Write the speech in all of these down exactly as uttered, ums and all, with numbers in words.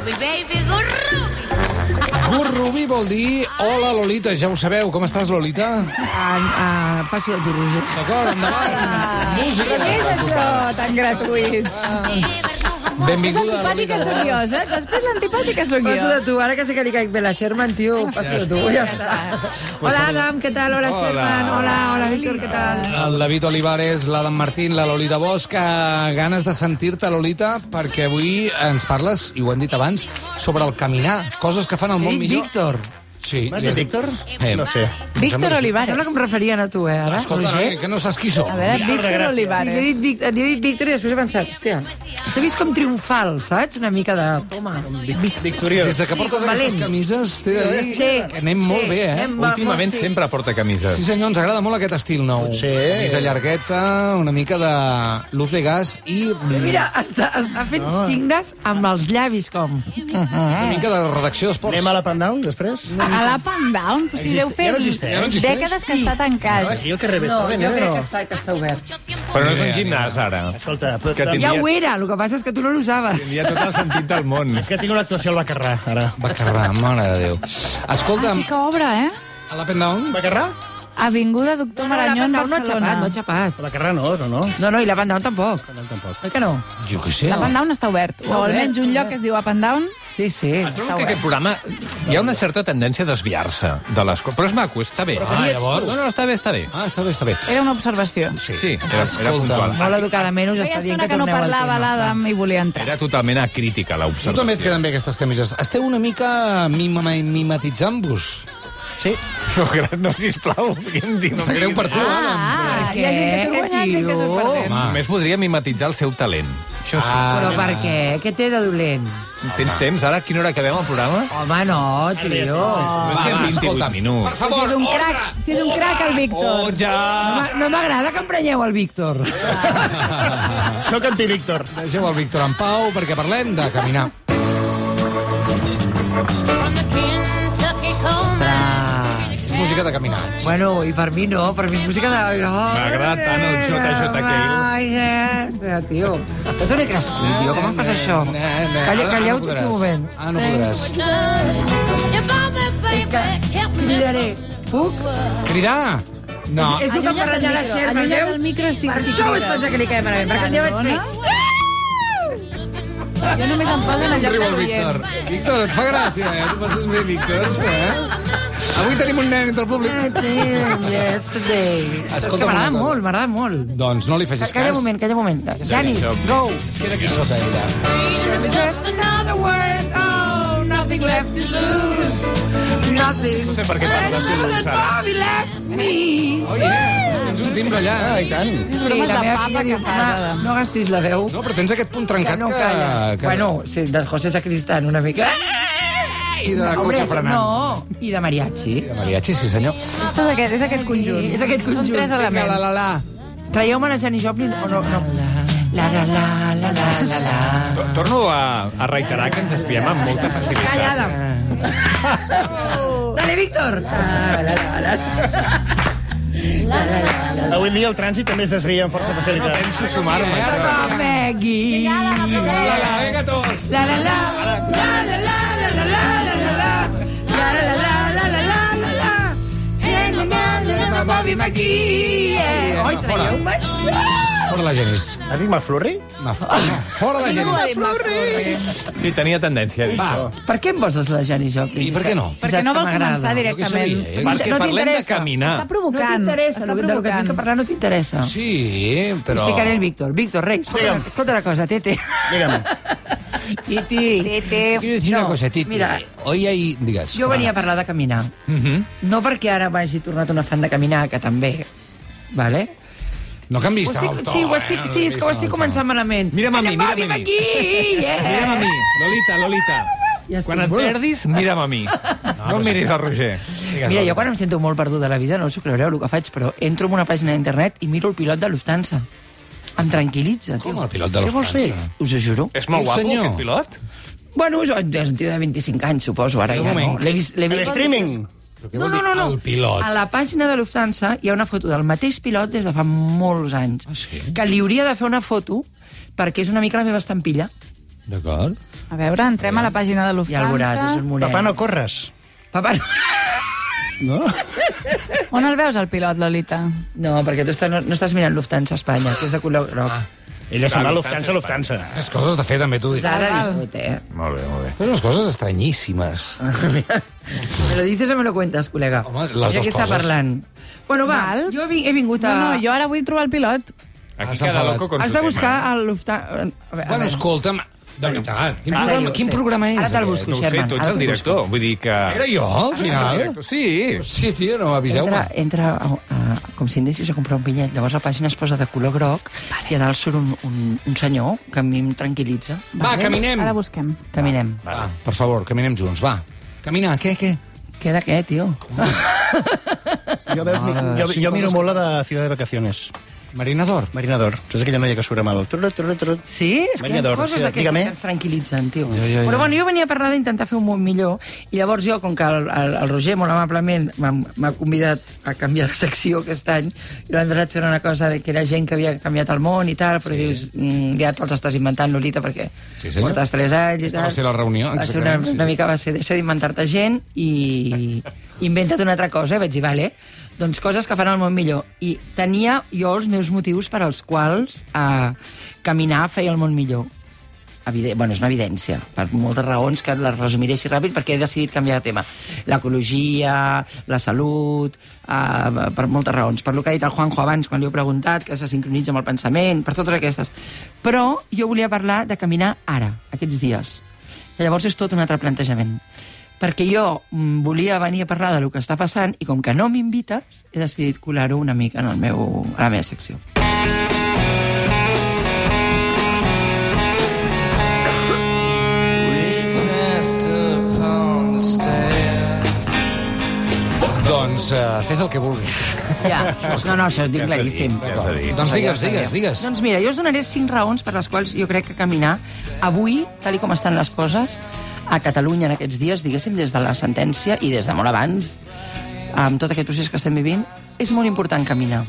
Gurrubi, baby, gurrubi. Gurrubi vol dir hola, Lolita, ja ho sabeu. Com estàs, Lolita? Ah, ah, passo de tu, Roger. D'acord, endavant. Música. Què és això tan gratuït? Benvinguda, L'antipàtica Lolita. sóc jo, saps? Després l'antipàtica sóc Passo jo. de tu, ara que sé que li caic bé la Sherman, tio, passo de tu, ja està. Hola, Adam, què tal? Hola, Sherman. Hola, hola, Víctor, què tal? El David Olivares, l'Adam Martín, la Lolita Bosch. Eh, ganes de sentir-te, Lolita, perquè avui ens parles, i ho hem dit abans, sobre el caminar, coses que fan el món He dit millor. Víctor. Sí. M'has dit Víctor? Eh, No sé. Víctor Em Olivares. sembla que em referien a tu, eh, ara? Escolta, Roger? eh, que no saps qui som. A veure, Ja, Víctor gràcies. Sí, Olivares. jo he dit, Víctor, jo he dit Víctor i després he pensat, hòstia, t'he vist com triomfal, saps? Una mica de... Toma. Victoriós. Des de que Sí, portes com aquestes valent. camises, t'he de dir Sí. que anem molt Sí, bé, eh? anem molt- Últimament sí. sempre porta camises. Sí, senyor, ens agrada molt aquest estil nou. Potser- Camisa llargueta, una mica de luz de gas i Mira, està, està fent signes amb els llavis, com... una mica de redacció d'esports. Anem a la Pandown, després? A la Down, si Existe- deu ja fer no existeix. Ja no existeix? dècades que està tancat. Aquí al carrer No, Beethoven, jo eh, crec no? que està, que està obert. Però no és un gimnàs, ara. Escolta, però, Que que tindria- Ja ho era, el que passa és que tu no l'usaves. Tindria tot el sentit del món. és que tinc una actuació al Bacarrà, ara. Bacarrà, mare de Déu. Ah, Escolta'm, sí que obre, eh? a la Pendown... Bacarrà? Avinguda Doctor Marañón, no ha Barcelona. xapat, no ha xapat. A Bacarrà no, no, no. No, no, i la Van Down tampoc. No, tampoc. Oi que no? Jo què sé. La Down està obert. O almenys un lloc que es diu Up and Down. Sí, sí. Trobo que aquest programa hi ha una certa tendència a desviar-se de les coses. Però és maco, està bé. Ah, llavors... No, no, està bé, està bé. Ah, està bé, està bé. Era una observació. Sí, sí era, era Escolta, puntual. Molt educadament us Feia està dient estona que que no torneu al parlava tema. l'Adam i volia entrar. Era totalment acrítica, Tu també et l'observació. queden bé aquestes camises. Esteu una mica mima- mimetitzant-vos. Sí. No, no, sisplau. Em sap greu per tu, Adam. Ah, hi ha gent que s'ho guanya, gent que s'ho tio? perdent. Home. Només podria mimetitzar el seu talent. Això sí. Però per què? Què té de dolent? Tens temps, ara? A quina hora acabem el programa? Home, no, tio. No, és que va, vint-i-vuit escolta'm. minuts. Per Si favor, és un ordre! crac, si és un crac el Víctor. Oh, No ja! m'a- No m'agrada que emprenyeu el Víctor. Soc anti-Víctor. Deixeu el Víctor en pau perquè parlem de caminar. Ostres. Música de caminar. Bueno, i per mi no, per mi és música de... M'ha agradat tant el J J Cale. Ai, eh, tio. Ets on he crescut, tio? Com em fas això? Na, na, Calla, ara calleu no tots podràs. un moment. Ah, no podràs. Cridaré. Puc? Cridar? No. És el que per renyar la Sherman, Allunya't veus? del micro sí Per que s'hi això vaig crida. pensar que li caia malament, perquè quan jo vaig fer... Jo només em poso en el lloc Riu de el Víctor. l'oient. Víctor, et fa gràcia, eh? Tu passes bé, Víctor. Eh? Avui tenim un nen entre el públic. Yesterday. És Escolta'm que m'agrada una cosa. molt, m'agrada molt. Doncs no li facis cas. Calla un moment, calla un moment. Janis, go. És que era aquí sota ella. Just another word, oh, nothing left to lose. Nothing. No sé per què parles tu, Sara. Bobby left me. Oye, tens un timbre allà. Ah, i tant. Sí, bromes la de meva papa filla que diu, fas, "Ma, Adam." no gastis la veu. No, però tens aquest punt Que trencat no que... calla. que... Bueno, sí, de José Sacristán una mica. I de Hombre, cotxe frenant. No, i de mariachi. De mariachi, sí senyor. És tot aquest, és aquest conjunt. És aquest conjunt. Són tres Vinga, elements. la, la, la. Traieu-me la Janis Joplin o no? no. La, la, la, la, la, la, la. Torno a, a reiterar que ens espiem amb molta facilitat. Calla, Adam. Dale, Víctor. La, la, la, la. La, la, la, la. Avui en dia el trànsit també es desvia amb força facilitat. Penso sumar-me, això. Oh, Maggie. La, La, vinga, tu. la, la. La, la, la, la, la, la, la, la, la. La, la, la, la, la, la, la, la. En la mano de Bobby McGee. Yeah. Oi, traieu-me això. Fora la Genis. Has dit McFlurry? No, fora la Genis. Sí, tenia tendència a dir Va, això. Per què em poses la Janis Joplin? I per què no? Perquè no vol començar Jo què directament. sabia, eh? Perquè No parlem de t'interessa. caminar. Està No provocant. t'interessa, Està el que- del que tinc que provocant. parlar no t'interessa. Sí, però... Explicaré el Víctor. Víctor, Reis, escolta, escolta una cosa, Tete. Digue'm. Titi, Tete. quiero decir No, una cosa, Titi. mira. Hoy hay... Digues. Jo venia a parlar de caminar. Mhm. No perquè ara m'hagi tornat una fan de caminar, que també, vale? No canvis Ho tant estic, el to. sí, ho eh? estic, No sí, és canvis que ho tant estic el to. començant malament. Mira'm a mi, Anem, mira'm Bobby a mi. McGee, yeah. Mira'm a mi, Lolita, Lolita. Ja estic Quan et molt- perdis, mira'm a mi. No em miris al Roger. Mira, jo quan em sento molt perduda a la vida, no us ho creureu el que faig, però entro en una pàgina d'internet i miro el pilot de Lufthansa. Em tranquil·litza, tio. Com el pilot de Què vols Lufthansa? fer? Us ho juro. És molt Un guapo, senyor. aquest pilot? Bueno, és és un tio de vint-i-cinc anys, suposo, ara Un ja no. moment. L'he vist, l'he El vist. streaming. Però què No, vol no, dir no, no. el pilot? A la pàgina de Lufthansa hi ha una foto del mateix pilot des de fa molts anys. Ah, sí? Que li hauria de fer una foto perquè és una mica la meva estampilla. D'acord. A veure, entrem a la pàgina de Ja el veuràs, és Lufthansa. un moreno. Papà, no corres. Papà, no. No? On el veus, el pilot, Lolita? No, perquè tu estàs, no, no estàs mirant Lufthansa Espanya, que és de color groc. Ah. Ella se'n va a Lufthansa, Lufthansa, Lufthansa. Les coses de fer, també t'ho dic. Ara Val. dic tot, eh? Molt bé, molt bé. Són unes coses estranyíssimes. Me lo dices o me lo cuentas, col·lega? Home, les Mira dues qui està coses. parlant. Bueno, va, Val. jo he, he vingut a... No, no, jo ara vull trobar el pilot. Aquí s'ha cada enfadat. loco con Has su de tema. buscar el Lufthansa... A veure, a Bueno, veure. escolta'm, de veritat, quin, Ah, programa, sí, quin sí. programa és? Ara te'l aquest? busco, No ho sé, Sherman. tu ets Ara el te'l director. Vull dir que... Era jo, al final? Sí. Hòstia, tio, no m'aviseu-me. Entra, entra a, a, com si anessis a comprar un bitllet. Llavors la pàgina es posa de color groc vale. I a dalt surt un, un, un senyor que a mi em tranquil·litza. Va, caminem. Ara busquem. Caminem. Va, per favor, caminem junts, va. Caminar, què, què? Què de què, tio? Jo, veus, Mare, jo, cinc jo miro coses molt la de Ciudad de Vacaciones. Marinador. Marinador. Tu és aquella noia que surt amb el... Trut, trut, trut. Sí, és que hi ha Banyador, coses sí, d'aquestes dígame. que ens tranquil·litzen, tio. Ja, ja, ja. Però bueno, jo venia a parlar d'intentar fer un món millor, i llavors jo, com que el, el, el Roger molt amablement m'ha m'ha convidat a canviar la secció aquest any, i l'any passat fer una cosa de que era gent que havia canviat el món i tal, però sí. Dius, mm, ja te'ls estàs inventant, Lolita, perquè Sí, senyor. portes tres anys i Aquesta tal. va ser la reunió, Va ser una, exactament, sí, una sí. mica va ser, deixa d'inventar-te gent i inventa't una altra cosa, i vaig dir, vale, doncs coses que fan el món millor. I tenia jo els meus motius per als quals eh, caminar feia el món millor. Evident, bueno, és una evidència, per moltes raons que les resumiré així ràpid perquè he decidit canviar de tema. L'ecologia, la salut, eh, per moltes raons. Per lo que ha dit el Juanjo abans, quan li he preguntat, que se sincronitza amb el pensament, per totes aquestes. Però jo volia parlar de caminar ara, aquests dies. I llavors és tot un altre plantejament. Perquè jo mm, volia venir a parlar del que està passant i com que no m'invites, he decidit colar-ho una mica en el meu, a la meva secció. Doncs uh, fes el que vulguis. Ja, no, no, això ho dic claríssim. Ja has de dir. Doncs digues, digues, digues. Doncs mira, jo us donaré cinc raons per les quals jo crec que caminar avui, tal i com estan les coses, a Catalunya en aquests dies, diguéssim, des de la sentència i des de molt abans, amb tot aquest procés que estem vivint, és molt important caminar.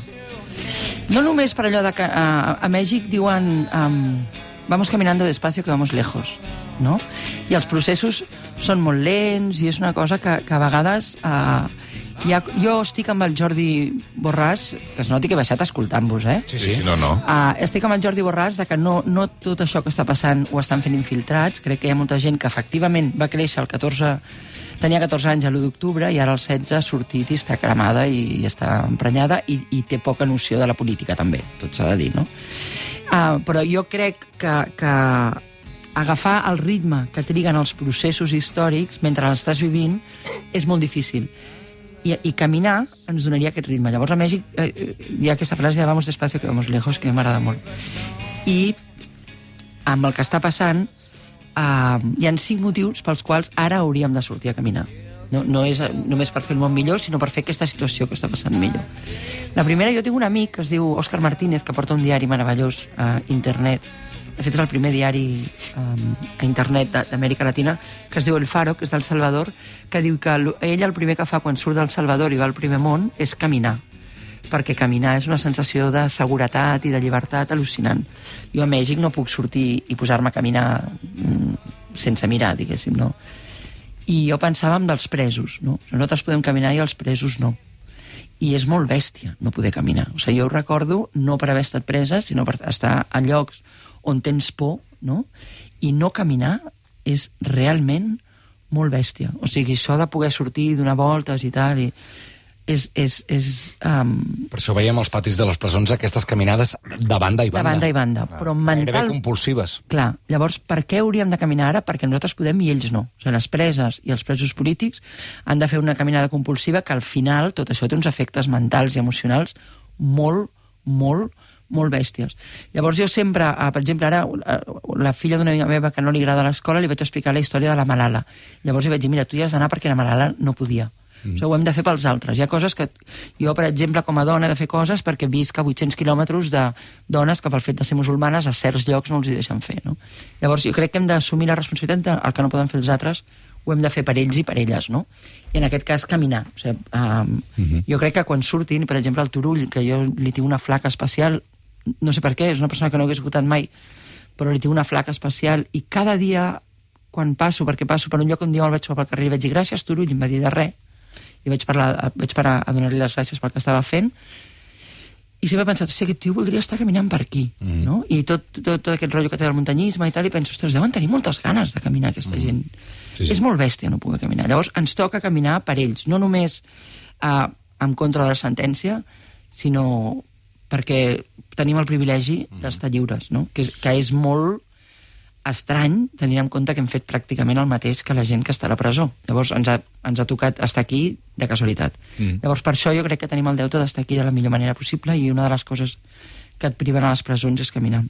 No només per allò de que a, a Mèxic diuen um, vamos caminando despacio que vamos lejos, no? I els processos són molt lents i és una cosa que, que a vegades... Uh, ja, jo estic amb el Jordi Borràs, que es noti que he baixat escoltant-vos, eh? Sí, Sí, sí, no, no. Uh, estic amb el Jordi Borràs de que no, no tot això que està passant ho estan fent infiltrats. Crec que hi ha molta gent que efectivament va créixer el catorze... Tenia catorze anys a l'u d'octubre i ara al setze ha sortit i està cremada i, i està emprenyada i, i té poca noció de la política també, tot s'ha de dir, no? Uh, però jo crec que, que agafar el ritme que triguen els processos històrics mentre l'estàs vivint és molt difícil. I, i caminar ens donaria aquest ritme. Llavors a Mèxic eh, hi ha aquesta frase de vamos despacio que vamos lejos, que m'agrada molt. I amb el que està passant Uh, hi ha cinc motius pels quals ara hauríem de sortir a caminar. No, no és només per fer el món millor, sinó per fer aquesta situació que està passant millor. La primera, jo tinc un amic que es diu Òscar Martínez, que porta un diari meravellós a internet. De fet, és el primer diari um, a internet d'Amèrica Latina, que es diu El Faro, que és del Salvador, que diu que ell el primer que fa quan surt del Salvador i va al primer món és caminar, perquè caminar és una sensació de seguretat i de llibertat al·lucinant. Jo a Mèxic no puc sortir i posar-me a caminar mm, sense mirar, diguéssim, no? I jo pensava en dels presos, no? Nosaltres podem caminar i els presos no. I és molt bèstia no poder caminar. O sigui, jo ho recordo no per haver estat presa, sinó per estar a llocs on tens por, no? I no caminar és realment molt bèstia. O sigui, això de poder sortir, donar voltes i tal... I és... és, és um, Per això veiem als patis de les presons aquestes caminades de banda i de banda. banda i banda. Però Gairebé mental... compulsives. Clar, llavors, per què hauríem de caminar ara? Perquè nosaltres podem i ells no. O sigui, les preses i els presos polítics han de fer una caminada compulsiva que al final tot això té uns efectes mentals i emocionals molt, molt, molt bèsties. Llavors jo sempre, eh, per exemple, ara la filla d'una amiga meva que no li agrada l'escola li vaig explicar la història de la Malala. Llavors li vaig dir, mira, tu hi has d'anar perquè la Malala no podia. Mm. O sigui, ho hem de fer pels altres. Hi ha coses que jo, per exemple, com a dona he de fer coses perquè visc a vuit-cents quilòmetres de dones que pel fet de ser musulmanes a certs llocs no els hi deixen fer, no? Llavors jo crec que hem d'assumir la responsabilitat del que no poden fer els altres, ho hem de fer per ells i per elles, no? I en aquest cas caminar. O sigui, um, mm-hmm. Jo crec que quan surtin, per exemple, el Turull, que jo li tinc una flaca especial, no sé per què, és una persona que no hagués votat mai, però li tinc una flaca especial i cada dia quan passo, perquè passo per un lloc on dia me'l vaig trobar pel carrer i vaig dir gràcies, Turull, i em va dir de res. I vaig, parlar, vaig parar a donar-li les gràcies pel que estava fent. I sempre he pensat, si aquest tio voldria estar caminant per aquí, mm. no? I tot, tot, tot aquest rotllo que té del muntanyisme i tal, i penso, ostres, deuen tenir moltes ganes de caminar aquesta mm. gent. Sí, sí. És molt bèstia no poder caminar. Llavors, ens toca caminar per ells, no només uh, en contra de la sentència, sinó perquè tenim el privilegi mm. d'estar lliures, no? Que, que és molt estrany, tenint en compte que hem fet pràcticament el mateix que la gent que està a la presó. Llavors ens ha, ens ha tocat estar aquí de casualitat. Mm. Llavors per això jo crec que tenim el deute d'estar aquí de la millor manera possible i una de les coses que et priven a les presons és caminar.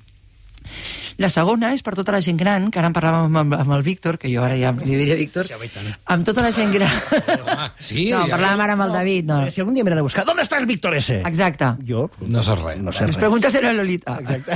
La segona és per tota la gent gran, que ara en parlàvem amb, amb el Víctor, que jo ara ja li diré Víctor, amb tota la gent gran... Sí, no, ja parlàvem ara amb el David, no. Si algun dia m'he de buscar, ¿dónde está el Víctor ese? Exacte. Jo no sé res. No sé Les res. preguntes eren Lolita.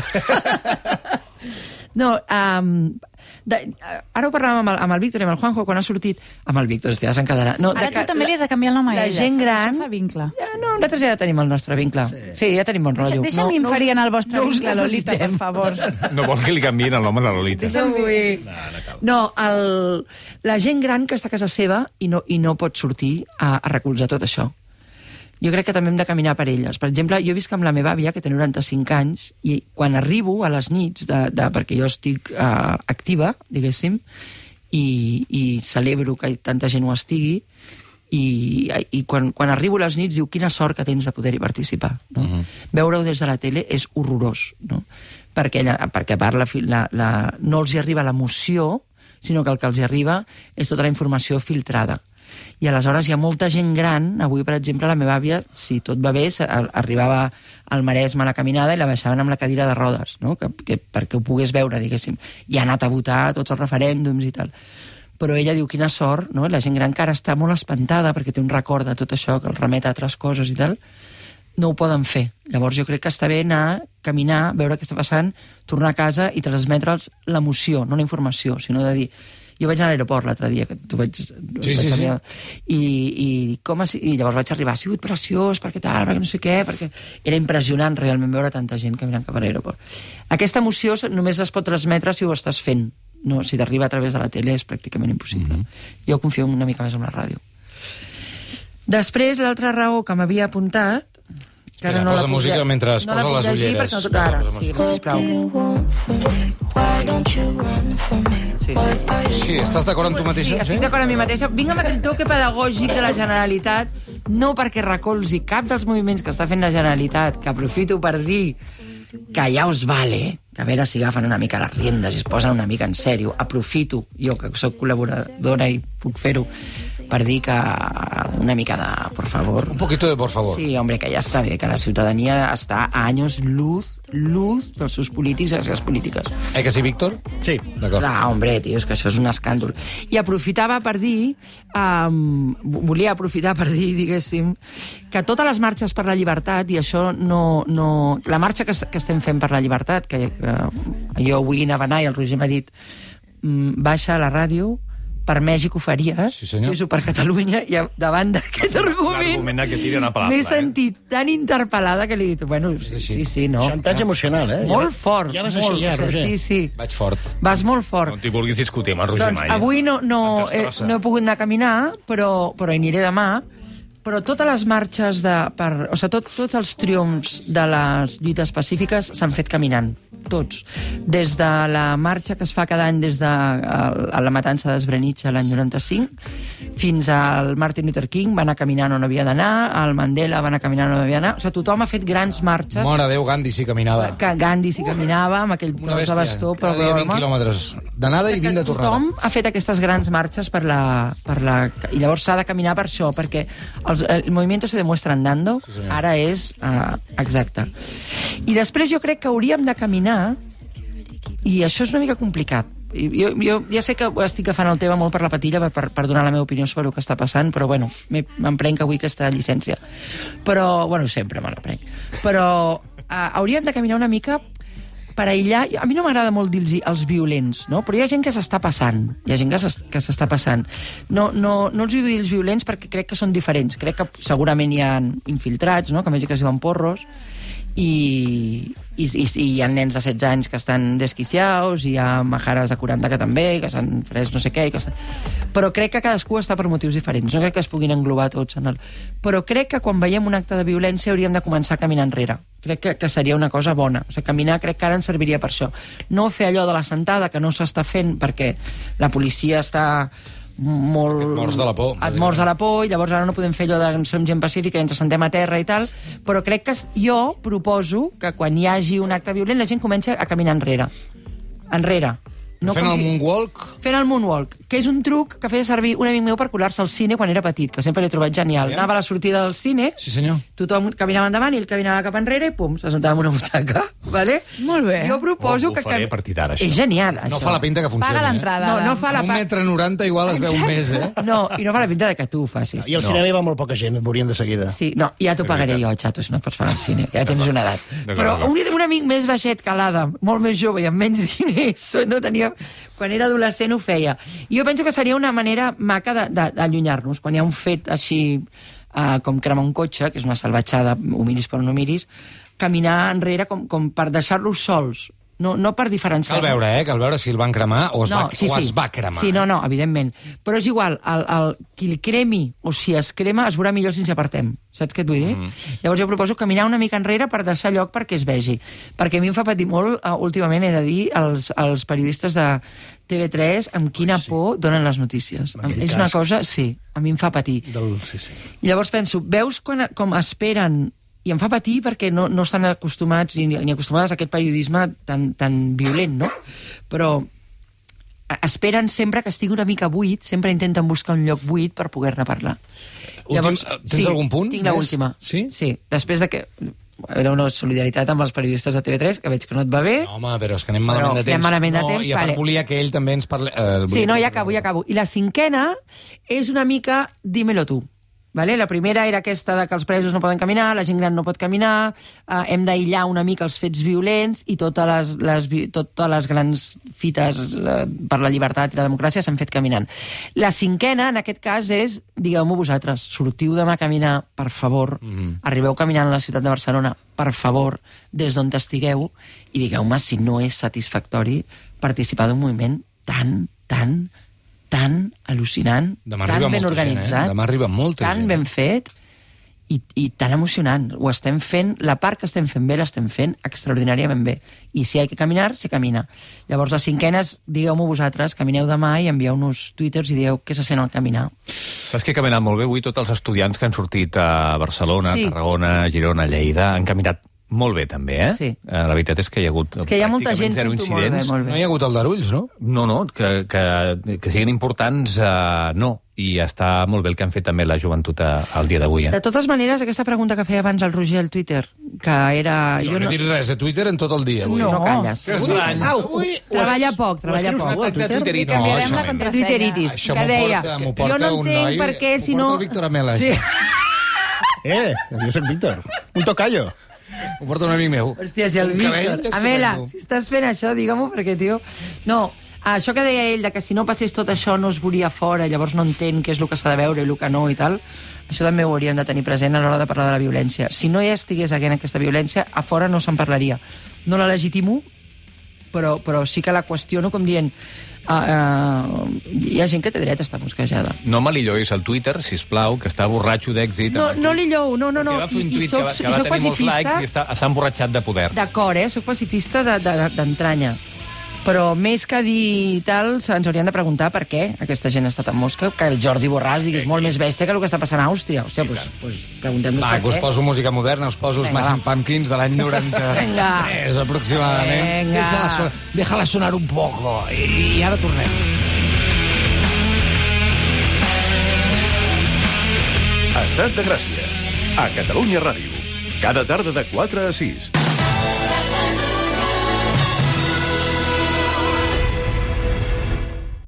Exacte. No, um, de, ara ho parlàvem amb el, amb el Víctor i amb el Juanjo quan ha sortit... Amb el Víctor, hòstia, s'encadarà. No, Ara de que, tu també li has de canviar el nom a la ella. gent gran... Això fa vincle. Ja, no, nosaltres ja tenim el nostre vincle. Sí, sí ja tenim bon rotllo. Deixa'm no, inferir en el vostre no us vincle, Lolita, per necessitem. favor. No vol que li canviïn el nom a la Lolita. No vull... No, el, la gent gran que està a casa seva i no, i no pot sortir a, a recolzar tot això. Jo crec que també hem de caminar per elles. Per exemple, jo visc amb la meva àvia, que té noranta-cinc anys, i quan arribo a les nits, de, de, perquè jo estic uh, activa, diguéssim, i, i celebro que tanta gent ho estigui, i, i quan, quan arribo a les nits diu quina sort que tens de poder-hi participar. No? Uh-huh. Veure-ho des de la tele és horrorós, no? Perquè, la, perquè a part la, la, la, no els hi arriba l'emoció, sinó que el que els hi arriba és tota la informació filtrada. I aleshores hi ha molta gent gran. Avui, per exemple, la meva àvia, si tot va bé, arribava al Maresme a la caminada i la baixaven amb la cadira de rodes, no? que, que, perquè ho pogués veure, diguéssim. I ha anat a votar tots els referèndums i tal. Però ella diu, quina sort, no? La gent gran que ara està molt espantada perquè té un record de tot això, que el remet a altres coses i tal, no ho poden fer. Llavors jo crec que està bé anar, caminar, veure què està passant, tornar a casa i transmetre'ls l'emoció, no la informació, sinó de dir... Jo vaig anar a l'aeroport l'altre dia, que tu vaig... Sí, vaig sí, sí. I, i, com a, I llavors vaig arribar, ha sigut preciós, perquè tal, perquè no sé què, perquè era impressionant realment veure tanta gent caminant cap a l'aeroport. Aquesta emoció només es pot transmetre si ho estàs fent. No, si t'arriba a través de la tele és pràcticament impossible. Mm-hmm. Jo confio una mica més en la ràdio. Després, l'altra raó que m'havia apuntat... Que Espera, posa música mentre es posa les ulleres. No la ara, sí, sisplau. Sí, sí. Sí, estàs d'acord amb tu mateixa? Sí, estic d'acord amb mi mateixa. Vinc amb aquell toque pedagògic de la Generalitat, no perquè recolzi cap dels moviments que està fent la Generalitat, que aprofito per dir que ja us vale, que a veure si agafen una mica les riendes i es posen una mica en sèrio. Aprofito, jo que soc col·laboradora i puc fer-ho, per dir que una mica de, por favor... Un poquito de por favor. Sí, hombre, que ja està bé, que la ciutadania està a anys luz, luz dels seus polítics i les seves polítiques. Eh que sí, Víctor? Sí. D'acord. Clar, hombre, tio, és que això és un escàndol. I aprofitava per dir, um, volia aprofitar per dir, diguéssim, que totes les marxes per la llibertat, i això no... no la marxa que, que estem fent per la llibertat, que, que jo avui anava a anar i el Roger m'ha dit mm, baixa a la ràdio, per Mèxic ho faries, sí, fes-ho per Catalunya, i davant d'aquest argument que tira una m'he sentit tan interpel·lada que li he dit, bueno, sí, sí, sí, no. Xantatge emocional, eh? Molt fort. Ja vas molt, així, ja, Roger. Sí, sí. Vaig fort. Vas molt fort. No t'hi vulguis discutir amb el Roger Doncs mai. avui no, no, Et eh, destrossa. no he pogut anar a caminar, però, però hi aniré demà. Però totes les marxes, de, per, o sigui, tot, tots els triomfs de les lluites pacífiques s'han fet caminant. Tots. Des de la marxa que es fa cada any des de a la matança de Srebrenica l'any noranta-cinc fins al Martin Luther King va anar caminant on havia d'anar, al Mandela va anar caminant on havia d'anar. O sigui, tothom ha fet grans marxes. Mare Déu, Gandhi sí caminava. Que Gandhi sí caminava, amb aquell Una tros de bèstia. bastó. Però, Cada dia vint quilòmetres d'anada i vint de tornada. Tothom ha fet aquestes grans marxes per la... Per la i llavors s'ha de caminar per això, perquè els, el movimiento se demuestra andando, Sí, ara és uh, exacte. I després jo crec que hauríem de caminar, i això és una mica complicat. Jo, jo ja sé que estic agafant el tema molt per la patilla per, per, per donar la meva opinió sobre el que està passant, però bueno, me'n prenc avui aquesta llicència. Però, bueno, sempre me la prenc. Però uh, hauríem de caminar una mica per aïllar... A mi no m'agrada molt dir els violents, no? Però hi ha gent que s'està passant. Hi ha gent que s'està passant. No, no, no els vull dir els violents perquè crec que són diferents. Crec que segurament hi ha infiltrats, no? Que a més que es diuen porros. i, i, i, i hi ha nens de setze anys que estan desquiciados, i hi ha majares de quaranta que també, que s'han pres no sé què, que estan... però crec que cadascú està per motius diferents, no crec que es puguin englobar tots en el... però crec que quan veiem un acte de violència hauríem de començar a caminar enrere, crec que, que seria una cosa bona, o sigui, caminar crec que ara ens serviria per això, no fer allò de la sentada que no s'està fent perquè la policia està molt... Et mors de la por. Et mors de la por, i llavors ara no podem fer allò de som gent pacífica i ens assentem a terra i tal, però crec que jo proposo que quan hi hagi un acte violent la gent comença a caminar enrere. Enrere. No Fent el moonwalk? Fent el moonwalk, que és un truc que feia servir un amic meu per colar-se al cine quan era petit, que sempre l'he trobat genial. Anava a la sortida del cine, Sí, senyor. tothom caminava endavant i ell caminava cap enrere i pum, s'assentava en una butaca. Vale? Molt bé. Jo proposo Ho- ho que... faré a partir d'ara, això. És genial, això. No fa la pinta que funcioni. Paga eh? l'entrada. No, no fa la Un pa... metre noranta igual es veu més, eh? No, i no fa la pinta de que tu ho facis. I al No. cinema hi va molt poca gent, et veurien de seguida. Sí, no, ja t'ho pagaré jo, xato, si no et pots pagar al cine, ja tens una edat. D'acord, Però d'acord. un, un amic més baixet que l'Adam, molt més jove i amb menys diners, no tenia... quan era adolescent ho feia. I jo penso que seria una manera maca de- de- d'allunyar-nos, quan hi ha un fet així uh, com cremar un cotxe, que és una salvatjada, ho miris per on ho miris, caminar enrere com, com per deixar-los sols. No, no per diferenciar. Cal veure, eh? Cal veure si el van cremar o es, va, sí, o sí. es va cremar. Sí, no, no, evidentment. Però és igual, el, el, qui el cremi o si es crema es veurà millor si ens apartem. Saps què et vull dir? Mm. Llavors jo proposo caminar una mica enrere per deixar lloc perquè es vegi. Perquè a mi em fa patir molt, uh, últimament, he de dir, els, els periodistes de T V tres amb quina sí. por donen les notícies. Aquell És una cas. cosa, sí, a mi em fa patir. Del... Sí, sí. I llavors penso, veus quan, com esperen, i em fa patir perquè no, no estan acostumats ni, ni acostumades a aquest periodisme tan, tan violent, no? Però esperen sempre que estigui una mica buit, sempre intenten buscar un lloc buit per poder-ne parlar. Últim, tens algun punt Tinc més? l'última. Sí? Sí, després de que... Era una solidaritat amb els periodistes de T V tres, que veig que no et va bé. No, home, però és que anem malament Però de temps. anem malament de no, temps, I a part vale. volia que ell també ens parli... Eh, volia Sí, no, que- ja acabo, ja acabo. I la cinquena és una mica dímelo tu. Vale? La primera era aquesta de que els presos no poden caminar, la gent gran no pot caminar, eh, hem d'aïllar una mica els fets violents i totes les, les, vi- totes les grans fites eh, per la llibertat i la democràcia s'han fet caminant. La cinquena, en aquest cas, és, digueu-m'ho vosaltres, sortiu demà a caminar, per favor, mm-hmm. arribeu caminant a la ciutat de Barcelona, per favor, des d'on estigueu, i digueu-me si no és satisfactori participar d'un moviment tan, tan, tan al·lucinant, Demà tan arriba ben molta gent, organitzat, eh? Demà arriba molta tan gent. ben fet i, i tan emocionant. Ho estem fent, la part que estem fent bé l'estem fent extraordinàriament bé. I si hi ha que caminar, se camina. Llavors, les cinquenes, digueu-m'ho vosaltres, camineu demà i envieu-nos twitters i dieu què se sent al caminar. Saps que ha caminat molt bé avui tots els estudiants que han sortit a Barcelona, Sí. Tarragona, Girona, Lleida, han caminat molt bé també, eh? Sí. Eh, La veritat és que hi ha hagut És que hi ha molta pràcticament gent zero fent-ho molt bé, incidents. molt No bé. hi ha hagut el d'Arulls, no? No, no, que, que, que siguin importants, uh, no. I està molt bé el que han fet també la joventut a, al dia d'avui, eh? De totes maneres, aquesta pregunta que feia abans el Roger al Twitter, que era... Jo no he dit res a Twitter en tot el dia, avui. No, no calles. Que estrany. Au, treballa poc, treballa escrius poc. tu, a Twitter? Twitter i No, Canviarem això la no. contrasenya. Twitteritis, Això que m'ho deia... porta- m'ho porta jo no un entenc noi, per què, m'ho si porta no... el Víctor Amela, Sí. Eh, jo soc Víctor. Un tocayo. Ho porta un amic meu. Hòstia, si el Un cabell Víctor... Amela, estupendo. si estàs fent això, digue-m'ho, perquè, tio... No, això que deia ell, de que si no passés tot això no es veuria fora, llavors no entén què és el que s'ha de veure i el que no i tal, això també ho hauríem de tenir present a l'hora de parlar de la violència. Si no hi estigués haguent aquesta violència, a fora no se'n parlaria. No la legitimo, però, però sí que la qüestiono com dient... Uh, uh, hi ha gent que té dret a estar mosquejada. No me li llois al Twitter, sisplau, que està borratxo d'èxit. No, amb no aquí. li llou, no, no, no. Perquè va fer un I, i tuit soc, que va, que i va soc tenir molts likes pacifista. i està, s'ha emborratxat de poder. D'acord, eh? Soc pacifista de- de- d'entranya. Però més que dir tal, ens haurien de preguntar per què aquesta gent està tan mosca, que el Jordi Borràs digui és molt més bèstia que el que està passant a Àustria. O sigui, pues, pues, preguntem-nos Va, per que us què. poso música moderna, us poso els Vinga, Smashing va. Pumpkins de l'any noranta-tres, Vinga. aproximadament. Vinga. Déjala, so déjala sonar un poco. I, i ara tornem. Estat de Gràcia, a Catalunya Ràdio. Cada tarda de quatre a sis.